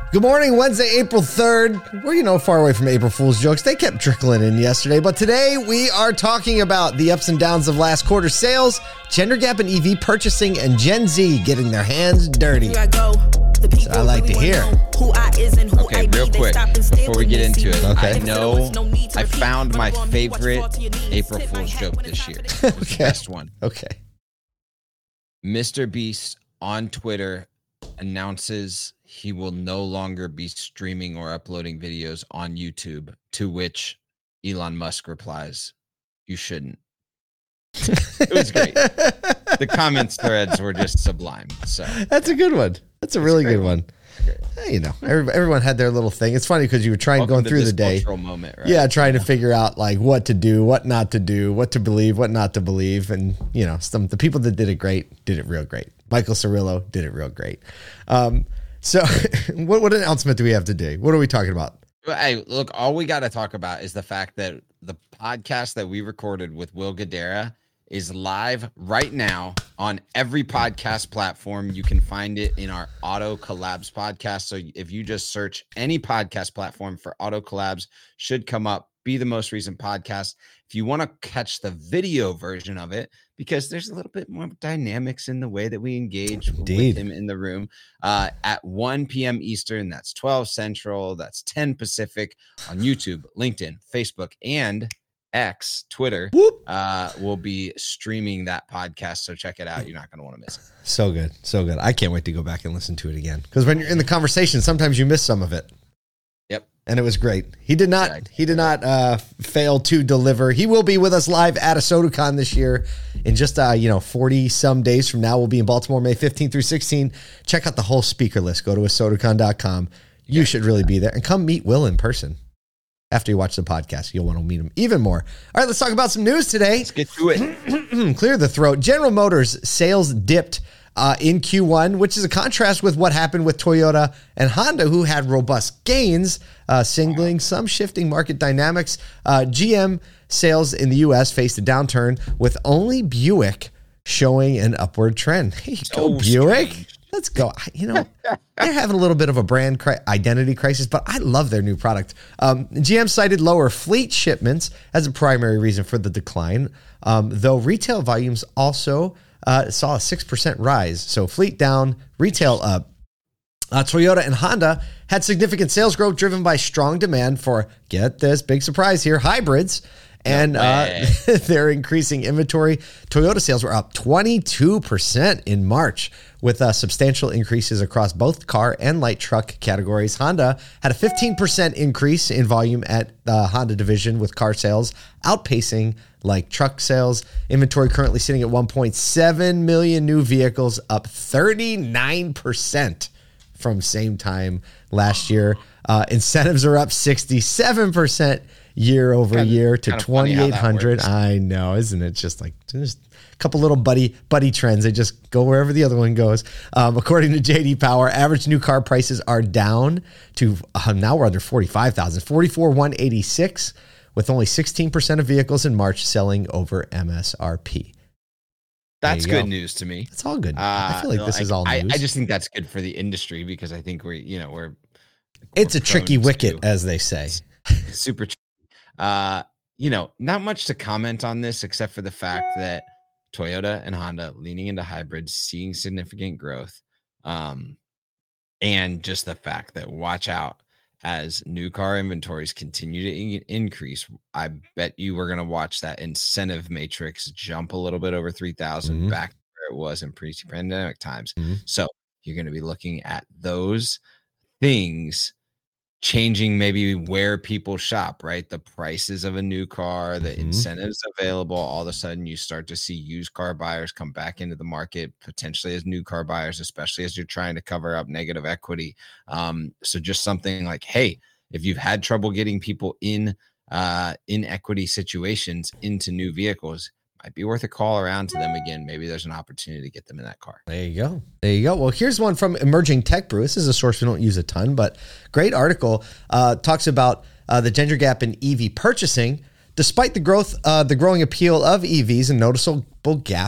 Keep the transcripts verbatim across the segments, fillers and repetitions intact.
Good morning, Wednesday, April third. We're, you know, far away from April Fool's jokes. They kept trickling in yesterday, but today we are talking about the ups and downs of last quarter sales, gender gap in E V purchasing, and Gen Z getting their hands dirty. I like to hear. Okay, real quick, before we get into it, okay. I know I found my favorite April Fool's joke this year. It was Okay. the best one. Okay. Mister Beast on Twitter announces he will no longer be streaming or uploading videos on YouTube, to which Elon Musk replies, "You shouldn't." It was great. The comments threads were just sublime. So That's a good one. That's a really great good one. Hey, you know, every- everyone had their little thing. It's funny because you were trying Welcome going to through this the day. cultural moment, right? Yeah, trying to figure out like what to do, what not to do, what to believe, what not to believe. And, you know, some the people that did it great did it real great. Michael Cirillo did it real great. Um, so what, what announcement do we have today? What are we talking about? Well, hey, look, all we got to talk about is the fact that the podcast that we recorded with Will Guidara is live right now on every podcast platform. You can find it in our Auto Collabs podcast. So if you just search any podcast platform for Auto Collabs, should come up, be the most recent podcast. If you want to catch the video version of it, because there's a little bit more dynamics in the way that we engage Indeed. with him in the room, uh, at one p.m. Eastern, that's twelve Central, that's ten Pacific, on YouTube, LinkedIn, Facebook, and X, Twitter. Whoop. Uh, we'll be streaming that podcast, so check it out. You're not going to want to miss it. So good. So good. I can't wait to go back and listen to it again. Because when you're in the conversation, sometimes you miss some of it. Yep. And it was great. He did not, Exactly. he did not uh, fail to deliver. He will be with us live at a SodaCon this year in just, uh, you know, forty some days from now. We'll be in Baltimore, May fifteenth through sixteenth. Check out the whole speaker list. Go to a sodacon dot com. You should really be there and come meet Will in person. After you watch the podcast, you'll want to meet him even more. All right, let's talk about some news today. Let's get to it. Clear the throat. General Motors sales dipped uh, in Q one, which is a contrast with what happened with Toyota and Honda, who had robust gains, uh, signaling some shifting market dynamics. Uh, G M sales in the U S faced a downturn, with only Buick showing an upward trend. Hey, go So Buick. strange. Let's go. I- You know, they're having a little bit of a brand cri- identity crisis, but I love their new product. Um, G M cited lower fleet shipments as a primary reason for the decline, um, though retail volumes also uh, saw a six percent rise. So fleet down, retail up. Uh, Toyota and Honda had significant sales growth driven by strong demand for, get this, big surprise here, hybrids. And No uh, way. they're increasing inventory. Toyota sales were up twenty-two percent in March, with uh, substantial increases across both car and light truck categories. Honda had a fifteen percent increase in volume at the Honda division, with car sales outpacing light truck sales. Inventory currently sitting at one point seven million new vehicles, up thirty-nine percent from same time last year. Uh, incentives are up sixty-seven percent year over Kinda- year to kinda funny how that twenty-eight hundred. works. I know, isn't it? Just like just a couple little buddy buddy trends. They just go wherever the other one goes. Um, according to J D Power, average new car prices are down to uh, now we're under forty-five thousand, forty-four one eighty-six, with only sixteen percent of vehicles in March selling over M S R P. That's you good go. news to me. It's all good. Uh, I feel like this is all I, news. I just think that's good for the industry, because I think we're, you know, we're it's a we're tricky prone wicket, to- as they say. super. tr- Uh, you know, not much to comment on this except for the fact that Toyota and Honda leaning into hybrids, seeing significant growth, um, and just the fact that watch out as new car inventories continue to in- increase. I bet you we're going to watch that incentive matrix jump a little bit over three thousand, Mhm. back to where it was in pre-pandemic times. Mhm. So you're going to be looking at those things changing, maybe where people shop, right? The prices of a new car, the Mhm. incentives available. All of a sudden, you start to see used car buyers come back into the market, potentially as new car buyers, especially as you're trying to cover up negative equity. Um, so just something like, hey, if you've had trouble getting people in uh, in equity situations into new vehicles, might be worth a call around to them again. Maybe there's an opportunity to get them in that car. There you go. There you go. Well, here's one from Emerging Tech Brew. This is a source we don't use a ton, but great article. Uh, talks about uh, the gender gap in E V purchasing. Despite the growth, uh, the growing appeal of E Vs, a noticeable gap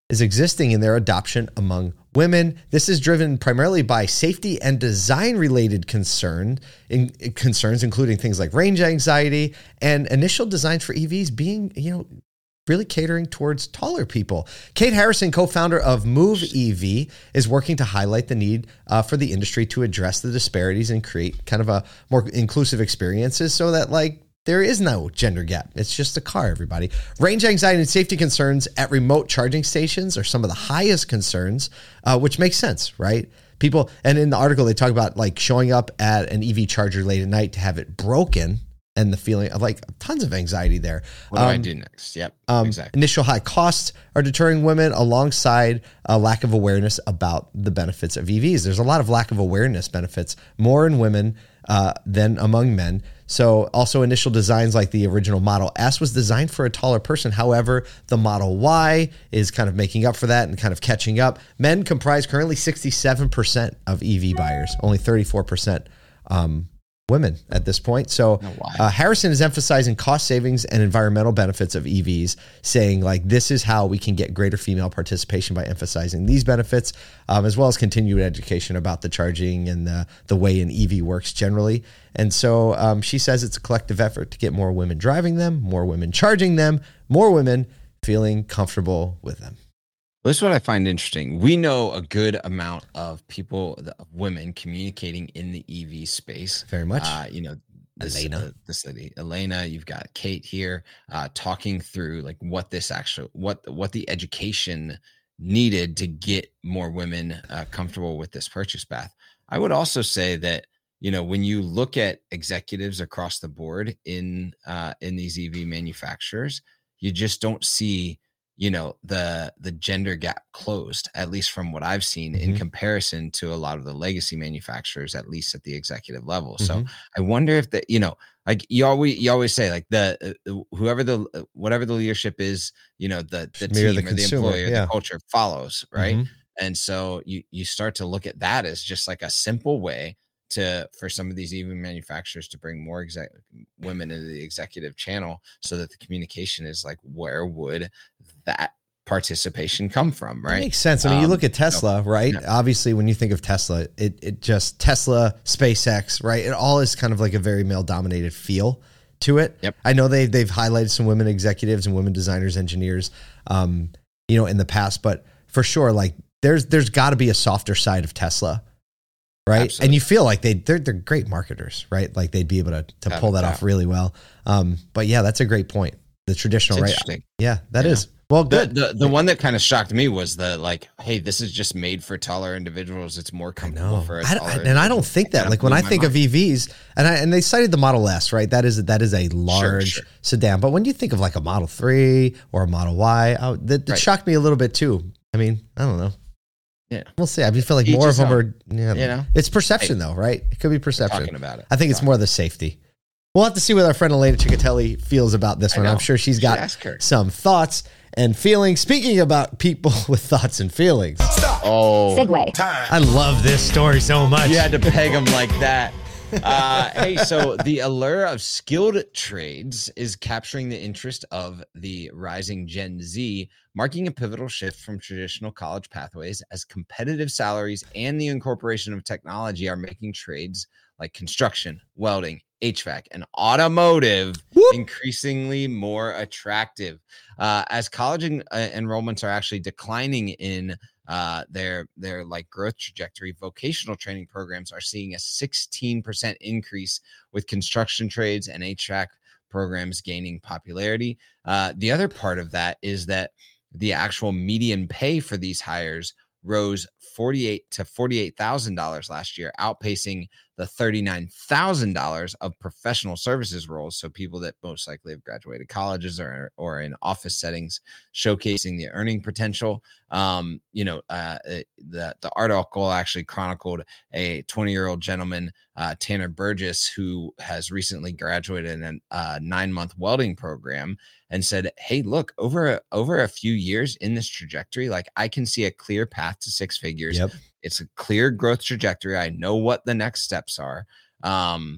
is existing in their adoption among women. This is driven primarily by safety and design related concern, in, concerns, including things like range anxiety and initial designs for E Vs being, you know, really catering towards taller people. Kate Harrison, co-founder of Move E V, is working to highlight the need uh, for the industry to address the disparities and create kind of a more inclusive experiences so that like there is no gender gap. It's just a car, everybody. Range anxiety and safety concerns at remote charging stations are some of the highest concerns, uh, which makes sense, right? People, and in the article, they talk about like showing up at an E V charger late at night to have it broken and the feeling of like tons of anxiety there. What do um, I do next? Yep, um, exactly. Initial high costs are deterring women alongside a lack of awareness about the benefits of E Vs. There's a lot of lack of awareness benefits, more in women uh, than among men. So also initial designs like the original Model S was designed for a taller person. However, the Model Y is kind of making up for that and kind of catching up. Men comprise currently sixty-seven percent of E V buyers, only thirty-four percent um, women at this point. So uh, Harrison is emphasizing cost savings and environmental benefits of E Vs, saying like this is how we can get greater female participation by emphasizing these benefits, um, as well as continued education about the charging and the, the way an E V works generally. And so um, she says it's a collective effort to get more women driving them, more women charging them, more women feeling comfortable with them. This is what I find interesting. We know a good amount of people, of women communicating in the E V space. Very much. Uh, you know, this, Elena. uh, this lady, Elena, you've got Kate here uh, talking through like what this actually, what, what the education needed to get more women uh, comfortable with this purchase path. I would also say that, you know, when you look at executives across the board in, uh, in these E V manufacturers, you just don't see, you know, the the gender gap closed, at least from what I've seen, mm-hmm. in comparison to a lot of the legacy manufacturers, at least at the executive level. Mm-hmm. So I wonder if the, you know, like you always you always say like the uh, whoever the uh, whatever the leadership is, you know, the the Mirror team the or consumer, the employer, yeah. the culture follows, right? Mm-hmm. And so you you start to look at that as just like a simple way to for some of these E V manufacturers to bring more exec women into the executive channel, so that the communication is like, where would that participation come from, right? That makes sense. I mean, um, you look at Tesla, so, right? Yeah. Obviously, when you think of Tesla, it it just Tesla, SpaceX, right? It all is kind of like a very male dominated feel to it. Yep. I know they they've highlighted some women executives and women designers, engineers, um, you know, in the past, but for sure, like there's there's got to be a softer side of Tesla. Right. Absolutely. And you feel like they, they're, they're great marketers, right? Like they'd be able to, to pull that off really well. Um, but yeah, that's a great point. The traditional, right? Yeah, that yeah. is. Well, good. The, the, the one that kind of shocked me was the like, hey, this is just made for taller individuals. It's more comfortable for a taller I, And I don't think that, like when I think mind. of E Vs, and I, and they cited the Model S, right? That is that is a large sure, sure. sedan. But when you think of like a Model three or a Model Y, I, that, that right. shocked me a little bit too. I mean, I don't know. Yeah, we'll see. I mean, feel like Each more of them own. are, yeah, you know, it's perception hey, though, right? It could be perception. Talking about it. I think it's more the safety. We'll have to see what our friend Elena Ciccatelli feels about this I one. Know. I'm sure she's got some thoughts and feelings. Speaking about people with thoughts and feelings. Stop. Oh, segue. Time. I love this story so much. You had to peg them like that. Uh, hey, so the allure of skilled trades is capturing the interest of the rising Gen Z, marking a pivotal shift from traditional college pathways as competitive salaries and the incorporation of technology are making trades like construction, welding, H V A C, and automotive Whoop. increasingly more attractive. Uh, as college en- uh, enrollments are actually declining in uh, their their like growth trajectory, vocational training programs are seeing a sixteen percent increase, with construction trades and H V A C programs gaining popularity. Uh, the other part of that is that the actual median pay for these hires rose forty-eight to forty-eight thousand dollars last year, outpacing the thirty-nine thousand dollars of professional services roles. So people that most likely have graduated colleges or, or in office settings, showcasing the earning potential. Um, you know, uh, the, the article actually chronicled a twenty year old gentleman, uh, Tanner Burgess, who has recently graduated in a uh, nine month welding program, and said, hey, look, over, a, over a few years in this trajectory, like I can see a clear path to six figures. Yep. It's a clear growth trajectory. I know what the next steps are. Um,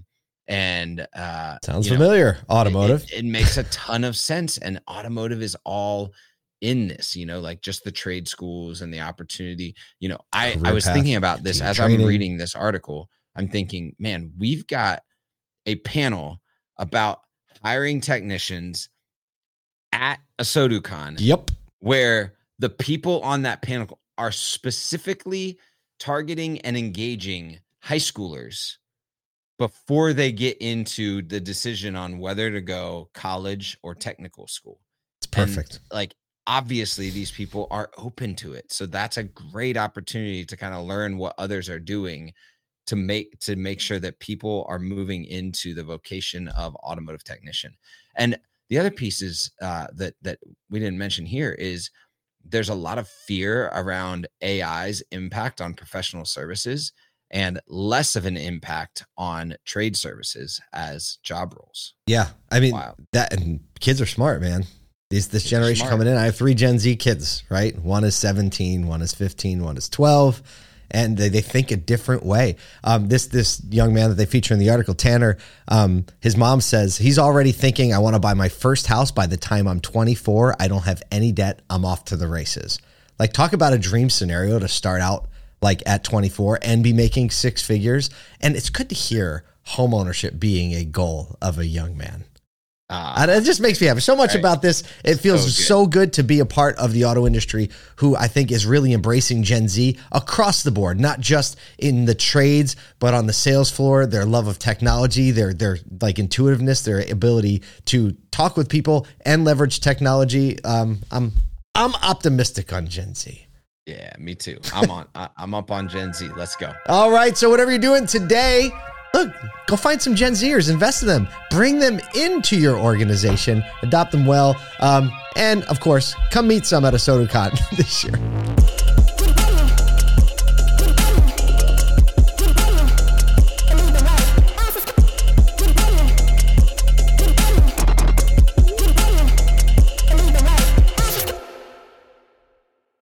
and uh, sounds familiar. Know, automotive. It, it, it makes a ton of sense. And automotive is all in this, you know, like just the trade schools and the opportunity. You know, I, Career I was path, thinking about this as training. I'm reading this article. I'm thinking, man, we've got a panel about hiring technicians at a SoduCon. Yep. Where the people on that panel are specifically targeting and engaging high schoolers before they get into the decision on whether to go college or technical school. It's perfect. And, like, obviously these people are open to it. So that's a great opportunity to kind of learn what others are doing to make to make sure that people are moving into the vocation of automotive technician. And the other pieces uh, that that we didn't mention here is there's a lot of fear around A I's impact on professional services and less of an impact on trade services as job roles. Yeah. I mean, Wow. that and kids are smart, man. These, this Kids are generation smart. coming in, I have three Gen Z kids, right? One is seventeen, one is fifteen, one is twelve. And they, they think a different way. Um, this this young man that they feature in the article, Tanner, um, his mom says he's already thinking, I want to buy my first house by the time I'm twenty-four. I don't have any debt. I'm off to the races. Like, talk about a dream scenario to start out like at twenty-four and be making six figures. And it's good to hear home ownership being a goal of a young man. Uh, And it just makes me happy. So much right. about this. It feels So so good. good. so good to be a part of the auto industry, who I think is really embracing Gen Z across the board, not just in the trades, but on the sales floor. Their love of technology, their their like intuitiveness, their ability to talk with people and leverage technology. Um, I'm I'm optimistic on Gen Z. yeah, me too. I'm on. I, I'm up on Gen Z. Let's go. All right. So whatever you're doing today, look, go find some Gen Zers, invest in them, bring them into your organization, adopt them well. Um, and of course, come meet some at a SoduCon this year.